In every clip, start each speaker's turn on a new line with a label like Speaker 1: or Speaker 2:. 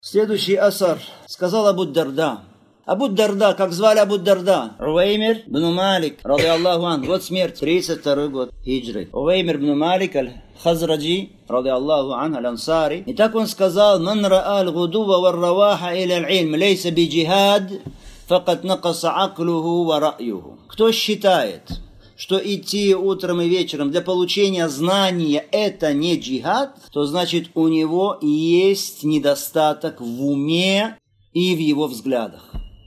Speaker 1: Следующий асар. Сказал Абу Дарда. Абу Дарда, как звали Абу Дарда? Увеймир бн Малик, ради Аллаху ан. Год смерти, 32 год хиджры. Увеймир бн Малик аль-Хазраджи, ради Аллаху ан, аль-Ансари. И так он сказал: «Ман раа аль-гудува вар-раваха иля аль-илм, лейса би-джихад, факат накаса аклуху ва ра'юху». Кто считает, что идти утром и вечером для получения знания – это не джихад, то значит у него есть недостаток в уме и в его взглядах,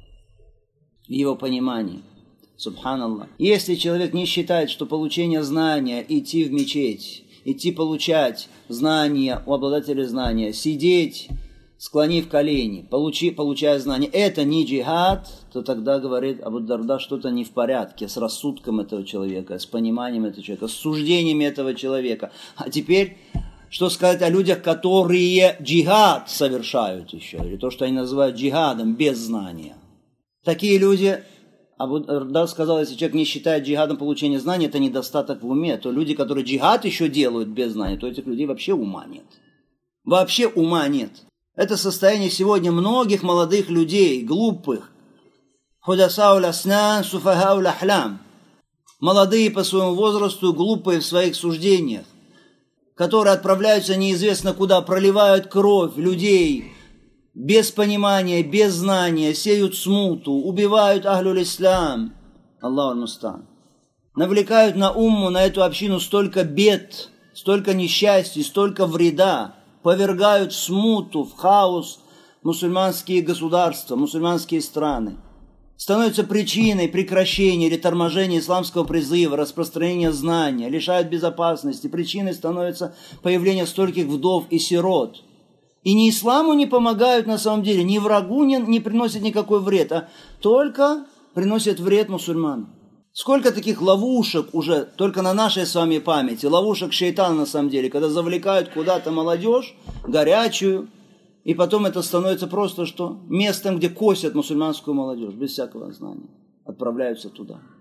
Speaker 1: в его понимании. Субханаллах. Если человек не считает, что получение знания, идти в мечеть, идти получать знания у обладателя знания, сидеть, склонив колени, получая знания, это не джихад, то тогда, говорит Абу Дарда, что-то не в порядке с рассудком этого человека, с пониманием этого человека, с суждениями этого человека. А теперь, что сказать о людях, которые джихад совершают еще, или то, что они называют джихадом без знания. Такие люди, Абу Дарда сказал, если человек не считает джихадом получение знаний, это недостаток в уме, то люди, которые джихад еще делают без знания, то этих людей вообще ума нет. Вообще ума нет. Это состояние сегодня многих молодых людей, глупых. Худасауль аснан, суфахауль ахлам. Молодые по своему возрасту, глупые в своих суждениях, которые отправляются неизвестно куда, проливают кровь людей без понимания, без знания, сеют смуту, убивают ахлюль ислам. Аллаху мустан. Навлекают на умму, на эту общину столько бед, столько несчастий, столько вреда. Повергают в смуту, в хаос мусульманские государства, мусульманские страны. Становятся причиной прекращения или торможения исламского призыва, распространения знания, лишают безопасности. Причиной становится появление стольких вдов и сирот. И ни исламу не помогают на самом деле, ни врагу не приносят никакой вред, а только приносят вред мусульманам. Сколько таких ловушек уже, только на нашей с вами памяти, ловушек шейтана на самом деле, когда завлекают куда-то молодежь, горячую, и потом это становится просто что? Местом, где косят мусульманскую молодежь, без всякого знания, отправляются туда.